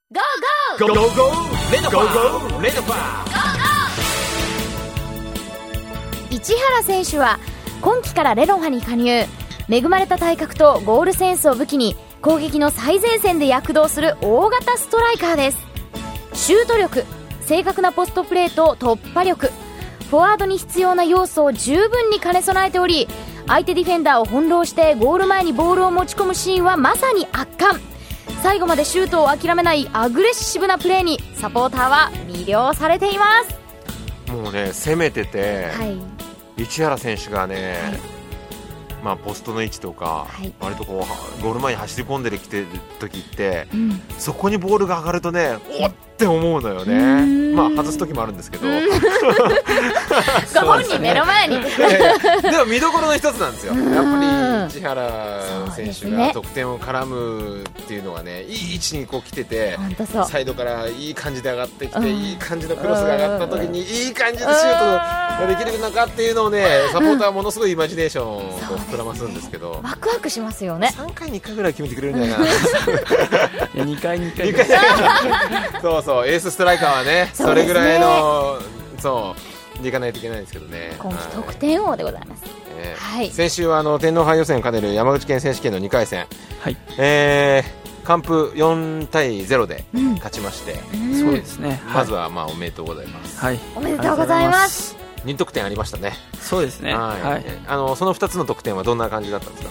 ゴーゴーゴーゴーゴーレドファーレドファー。市原選手は今季からレドファに加入。恵まれた体格とゴールセンスを武器に攻撃の最前線で躍動する大型ストライカーです。シュート力、正確なポストプレーと突破力、フォワードに必要な要素を十分に兼ね備えており、相手ディフェンダーを翻弄してゴール前にボールを持ち込むシーンはまさに圧巻。最後までシュートを諦めないアグレッシブなプレーにサポーターは魅了されています。 もうね、攻めてて、 はい、 市原選手がね、 はい、 まあ、ポストの位置とか、はい、割とこうゴール前に走り込んできてる時って、そこにボールが上がるとね、おって思うのよね。まあ外す時もあるんですけど、 ご本人目の前にでも見どころの一つなんですよ。やっぱり市原選手が得点を絡むっていうのはね、いい位置にこう来てて、サイドからいい感じで上がってきて、いい感じのクロスが上がった時にいい感じでシュートができるのかっていうのをね、サポーターはものすごいイマジネーションを膨らますんですけど、 ワクワクしますよね。 3回に1回ぐらい決めてくれるんじゃないかな。 2回に1回そうそう、エースストライカーはね、それぐらいのそうでいかないといけないんですけな今季得点王でございます。はい、 先週は天皇杯予選を兼ねる山口県選手権の2回戦、 はい、 完封4対0で勝ちまして、 そうですね、 まずはまあおめでとうございます。 はい、 おめでとうございます。 2得点ありましたね。 そうですね、はい、 その2つの得点はどんな感じだったんですか？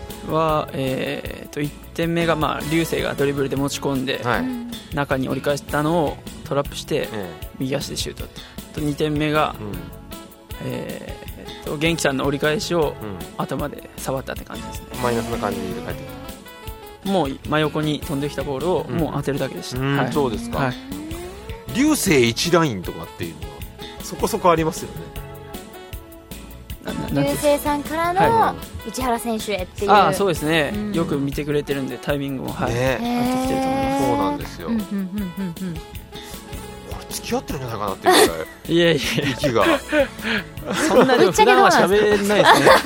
1点目が、流星がドリブルで持ち込んで、はい、中に折り返したのをトラップして、右足でシュートと、2点目が、元気さんの折り返しを、頭で触ったって感じですね。 マイナスな感じで返ってきた。もう真横に飛んできたボールを、もう当てるだけでした。はい、 そうですか。 はい、 流星1ラインとかっていうのはそこそこありますよね。 流星さんからの市原選手へっていう、 そうですね、よく見てくれてるんでタイミングも、合ってきてると思います。 そうなんですよ。これ付き合ってるんじゃないかなっていうぐらいいやいや息がそんなでも普段は喋れないですね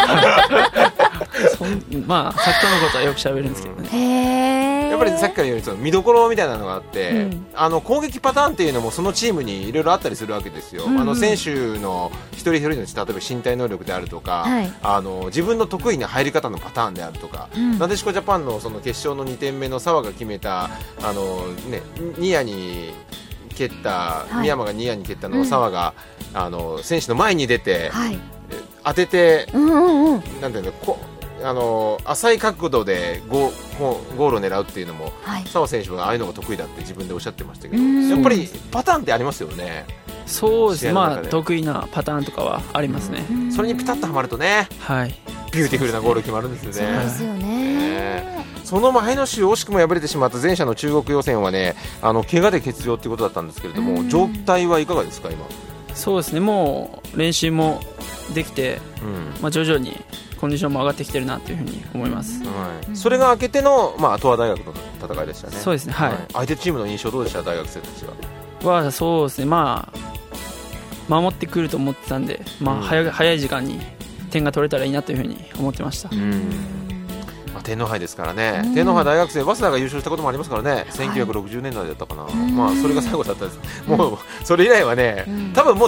サッカーのことはよく喋るんですけどね。 やっぱりさっきから言うように見どころみたいなのがあって、攻撃パターンっていうのもそのチームにいろいろあったりするわけですよ。選手の一人一人の例えば身体能力であるとか、自分の得意な入り方のパターンであるとか、なでしこジャパンのその決勝の2点目の澤が決めたニアに蹴った宮山がニアに蹴ったのを澤が選手の前に出て当てて、なんていうの、浅い角度でゴールを狙うっていうのも、澤選手はああいうのが得意だって自分でおっしゃってましたけど、やっぱりパターンってありますよね。 そうです、得意なパターンとかはありますね。 それにピタッとはまるとね、ビューティフルなゴール決まるんですよね。 そうですよね。 その前の週惜しくも敗れてしまった前者の中国予選はね、怪我で欠場ということだったんですけれども、状態はいかがですか今？ そうですね、もう練習もできて、徐々にコンディションも上がってきてるなというふうに思います。 それが明けての東亜大学の戦いでしたね。 そうですね、はい。 相手チームの印象どうでした？大学生たちは。 そうですね、守ってくると思ってたんで、早い時間に点が取れたらいいなというふうに思ってました。 天皇杯ですからね。天皇杯大学生早稲田が優勝したこともありますからね。1960年代だったかな。それが最後だったんです。もうそれ以来はね、多分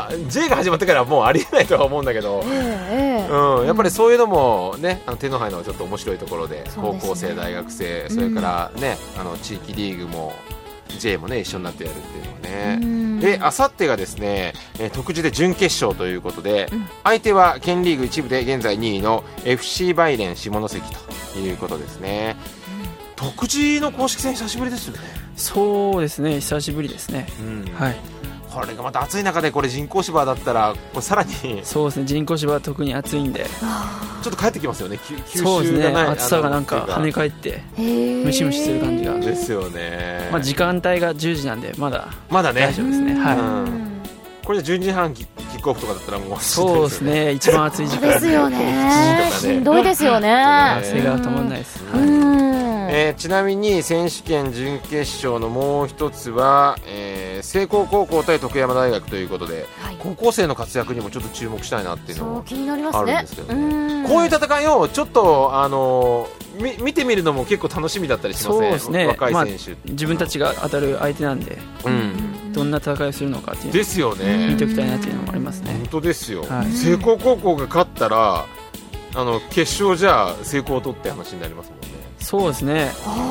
J が始まってからはもうありえないとは思うんだけど、やっぱりそういうのもね、天皇杯のちょっと面白いところで、高校生、大学生、それからね、地域リーグも J もね一緒になってやるっていうのはね。で、あさってがですね、特次で準決勝ということで、相手は県リーグ1部で現在2位の FC バイレン下関ということですね。特次の公式戦久しぶりですよね。 そうですね、久しぶりですね。はい。 これがまた暑い中でこれ人工芝だったらこれさらにそうですね、人工芝は特に暑いんでちょっと帰ってきますよね。 そうですね、暑さがなんか跳ね返ってムシムシする感じがですよね。 時間帯が10時なんでまだね大丈夫ですね。はい。 これで12時半キックオフとかだったらもうそうですね、一番暑い時間ですよね。しんどいですよね。 汗が止まらないです。 ちなみに選手権準決勝のもう一つは、聖光高校対徳山大学ということで、高校生の活躍にもちょっと注目したいなっていうのもあるんですけどね。こういう戦いをちょっと見てみるのも結構楽しみだったりしません？ そうですね、 若い選手、 自分たちが当たる相手なんで、どんな戦いをするのかっていうのですよね、 見ておきたいなっていうのもありますね。 本当ですよ、聖光高校が勝ったら決勝じゃあ聖光を取って話になりますもんね。 そうですね。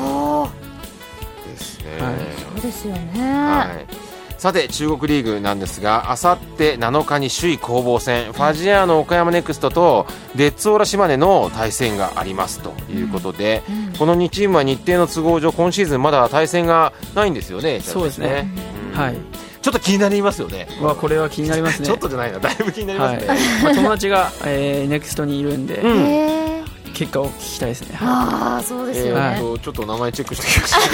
ですね、 そうですよね、 さて中国リーグなんですが、あさって7日に首位攻防戦、ファジアーノ岡山ネクストとデッツオーラ島根の対戦がありますということで、この2チームは日程の都合上今シーズンまだ対戦がないんですよね。 そうですね、 ちょっと気になりますよね。 これは気になりますね。 ちょっとじゃないな、だいぶ気になりますね、 友達が、ネクストにいるんで、結果を聞きたいですね。 そうですよね、 ちょっと名前チェックしてきました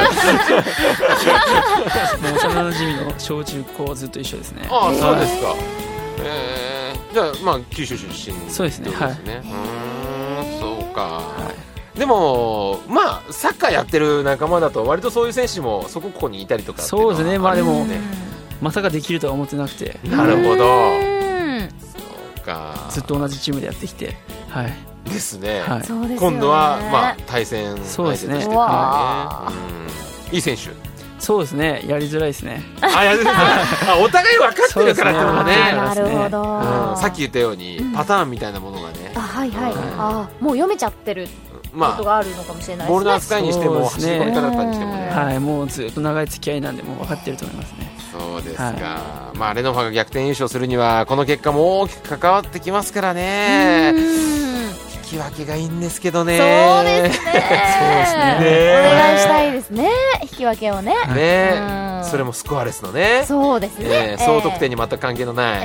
もう幼馴染の小中高ずっと一緒ですね。 そうですか。じゃあ九州出身、 そうですね。 そうか、でもサッカーやってる仲間だと割とそういう選手もそここにいたりとか。 そうですね。でもまさかできるとは思ってなくて。 なるほど。そうか。 ずっと同じチームでやってきて、 ですね。 今度は対戦相手として、いい選手。 そうですね。やりづらいですね。 お互い分かってるからっていうのがね。 なるほど。 さっき言ったようにパターンみたいなものがね。 もう読めちゃってることがあるのかもしれないですね。 ボールの扱いにしても走り込み方だったにしてもね。 もうずっと長い付き合いなんでもう分かってると思いますね。 そうですか。レノファが逆転優勝するにはこの結果も大きく関わってきますからね。引き分けがいいんですけどね。 そうですね。お願いしたいですね。引き分けをね。 それもスコアレスのね。 そうですね。 総得点に全く関係のない。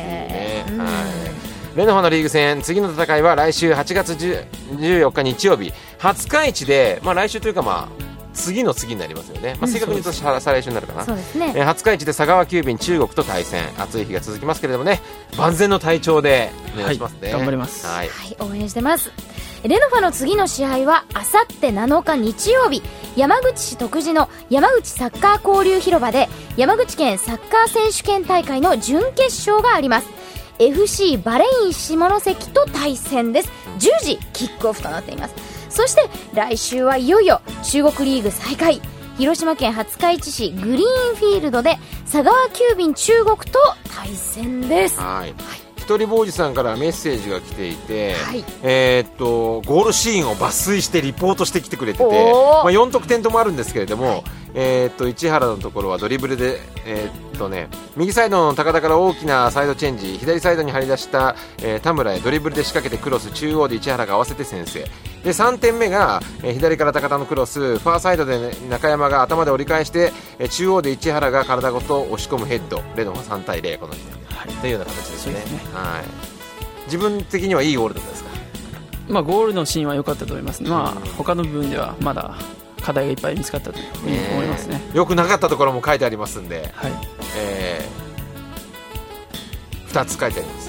レノファのリーグ戦、次の戦いは来週8月14日日曜日、廿日市で、来週というか次の次になりますよね。正確に言うと再来週になるかな。 そうですね。 廿日市で佐川急便中国と対戦、暑い日が続きますけれどもね、万全の体調でお願いしますね。 頑張ります。 応援してます。レノファの次の試合はあさって7日日曜日、山口市徳地の山口サッカー交流広場で山口県サッカー選手権大会の準決勝があります。FC バレイン下関と対戦です。10時キックオフとなっています。そして来週はいよいよ中国リーグ再開、広島県廿日市市グリーンフィールドで佐川急便中国と対戦です。 一人坊主さんからメッセージが来ていて、ゴールシーンを抜粋してリポートしてきてくれてて、4得点ともあるんですけれども、市原のところはドリブルで、右サイドの高田から大きなサイドチェンジ、左サイドに張り出した、田村へドリブルで仕掛けてクロス、中央で市原が合わせて先制で、3点目が、左から高田のクロス、ファーサイドで、中山が頭で折り返して、中央で市原が体ごと押し込むヘッド、レノファ3対0、この時点で、というような形ですね。自分的にはいいゴールだったですか？ ゴールのシーンは良かったと思います。他の部分ではまだ課題がいっぱい見つかったと思いますね。 よくなかったところも書いてありますんで、2つ書いてあります。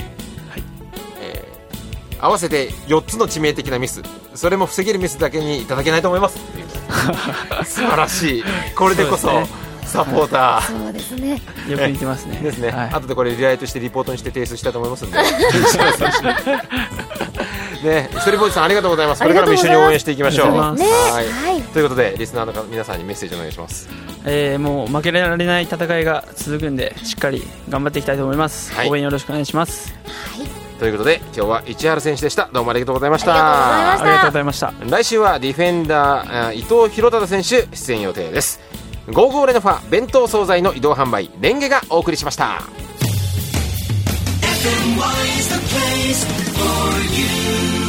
合わせて4つの致命的なミス、それも防げるミスだけにいただけないと思いますっていう素晴らしい。これでこそサポーター。 そうですね。 よく似てますね。 ですね。後でこれリライトしてリポートにして提出したいと思いますんで。ね、一人坊主さんありがとうございます。これからも一緒に応援していきましょう。ということでリスナーの皆さんにメッセージお願いします。 もう負けられない戦いが続くんで、しっかり頑張っていきたいと思います。応援よろしくお願いします。 ということで今日は市原選手でした。どうもありがとうございました。 ありがとうございました。 来週はディフェンダー伊藤博忠選手出演予定です。ゴーゴーレノファ弁当惣菜の移動販売レンゲがお送りしました。FMY is the place for you.